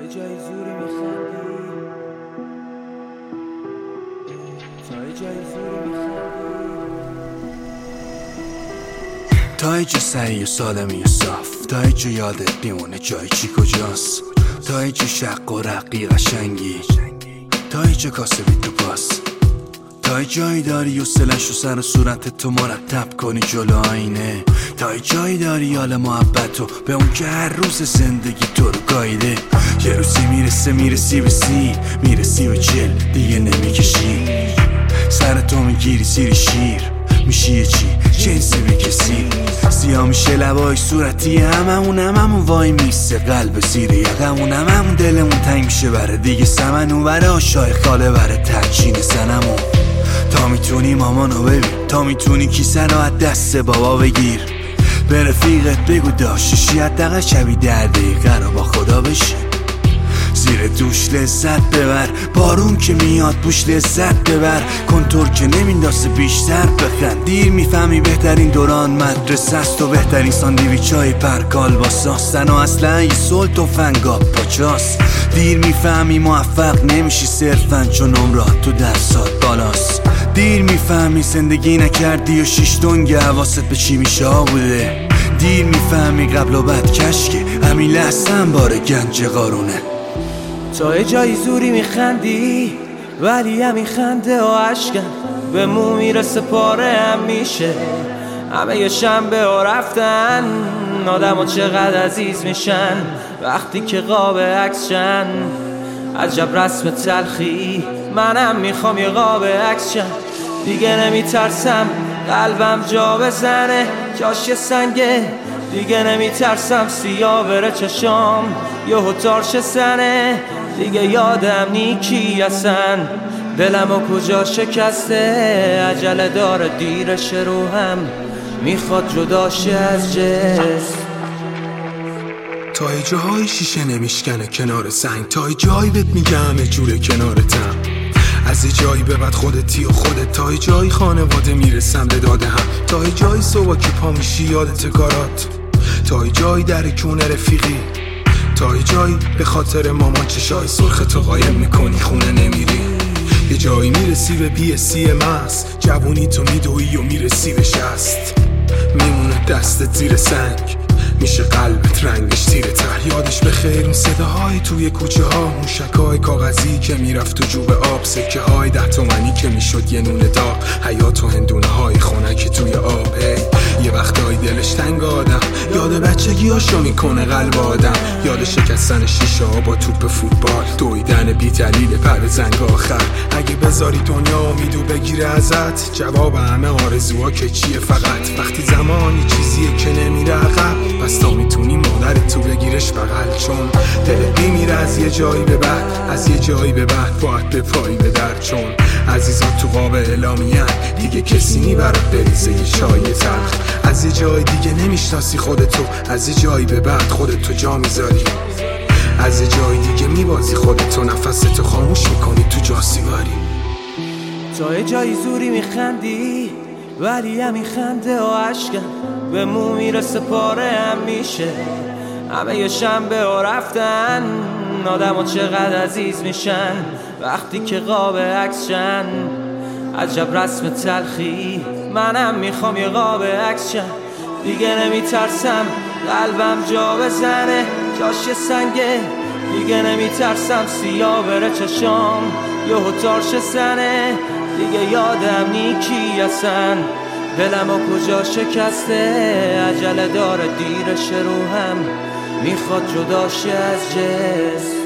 یه جای زوری میخندی، تا یه جای زوری میخندی، تا یه جا سعی و سالمی و صاف، تا یه جا یادت میمونه جای چی کجاست، تا یه جا شق و رقی قشنگی، تا یه جا کاسبی تو پاس، تا یه جایی داری و سلش و سر و صورت تو مرتب کنی جلو آینه، تا یه جایی داری حال محبتو به اون که هر روز زندگی تو رو گایده. یه روزی میرسی به چل دیگه نمیکشی، سر تو میگیری زیر شیر، میشی یه چی جنسی به کسی، سیاه میشه لبای صورتی هممون وای میسته قلب زیر یقمون، هممون دلمون تنگ میشه بره دیگه سمنون بره آشای خاله بره ترچین زنمون. تا میتونی مامانو ببین، تا میتونی کیسه رو از دست بابا بگیر، به رفیقت بگو داشتشی حداقل شبی 10 دقیقه رو با خدا بشی، زیر دوش لذت ببر، بارون که میاد بوش لذت ببر، کنتور که نمیندازه بیشتر بخند، دیر میفهمی بهترین دوران مدرسه است و بهترین ساندویچای پرکال با ساستن و اصلا یه سلط و فنگاب پاچاست، دیر میفهمی موفق نمیشی صرفا چون عمرات تو درسات بالاست، دیر میفهمی زندگی نکردی و 6 دنگ حواست به چی میشه بوده، دیر میفهمی قبل و بعد کشکه همین لحظه هم بار گنج قارونه. تا یه جای زوری میخندی ولی همین خنده و عشقم به مو میرسه پاره هم میشه، همه یه شنبه ها رفتن آدم ها چقدر عزیز میشن وقتی که قاب عکس شن، عجب رسم تلخی منم میخوام یه قاب عکس شن، دیگه نمیترسم قلبم جا بزنه جاش یه سنگه، دیگه نمیترسم سیاه بره چشام یهو تارش سنه، دیگه یادم نیکی اصلا دلم و کجا شکسته، عجله داره دیرش رو هم میخواد جداشه از جسم، تا یه جایی شیشه نمیشکنه کنار سنگ، تا یه جایی بهت میگم جوره کنارتم، از یه جایی به بعد خودتی و خودت، تا یه جایی خانواده میرسم به داده هم، تا یه جایی صبح که پا میشی یادت کارات، تا یه جایی در کونه رفیقی، تا یه جایی به خاطر مامان چشای سرخ تو قایم میکنی خونه نمیری، یه جایی میرسی به BSc ماس، جوونی تو میدوی و میرسی به 60، میمونه دستت زیر سنگ میشه قلبت رنگش تیره تر، یادش به خیر اون صداهای توی کوچه ها، موشکای کاغذی که میرفت تو جوب آب، سکه های 10 تومنی که میشد یه نون داغ، حیات و هندونه های خنک توی آب، یه وقتایی دلش تنگ آدم یاد بچگی هاشو میکنه قلب آدم، یاد شکستن شیشه ها با توپ فوتبال، دویدن بی دلیل پر زنگ آخر، اگه بذاری دنیا امیدو بگیره ازت، جواب همه آرزوها که چیه فقط، وقتی زمانی چیزیه که نمیره عقب، پس تا میتونی مادرت تو بگیرش بغل، چون دلت میمیره از یه جایی به بعد، از یه جایی به بعد باید به پایی به در، چون عزیزان تو قاب اعلامیه‌ن دیگه کسی نیبرد بریزه یه چای تلخ، از یه جای دیگه نمیشناسی خودتو، از یه جایی به بعد خودتو جا میذاری، از یه جای دیگه میبازی خودتو، نفستو خاموش میکنی تو جا سیگاری. تا یه جای زوری میخندی ولی همین خنده و عشقم به مو میرسه پاره هم میشه، همه یه شنبه ها رفتن آدم ها چقدر عزیز میشن وقتی که قاب عکس شن، عجب رسم تلخی منم میخوام یه قاب عکس شن، دیگه نمیترسم قلبم جا بزنه جاش یه سنگه، دیگه نمیترسم سیاه بره چشام یهو تارش سنه، دیگه یادم نیکی اصلا دلم و کجا شکسته، عجله داره دیرش رو هم میخواد جداشه از جسم.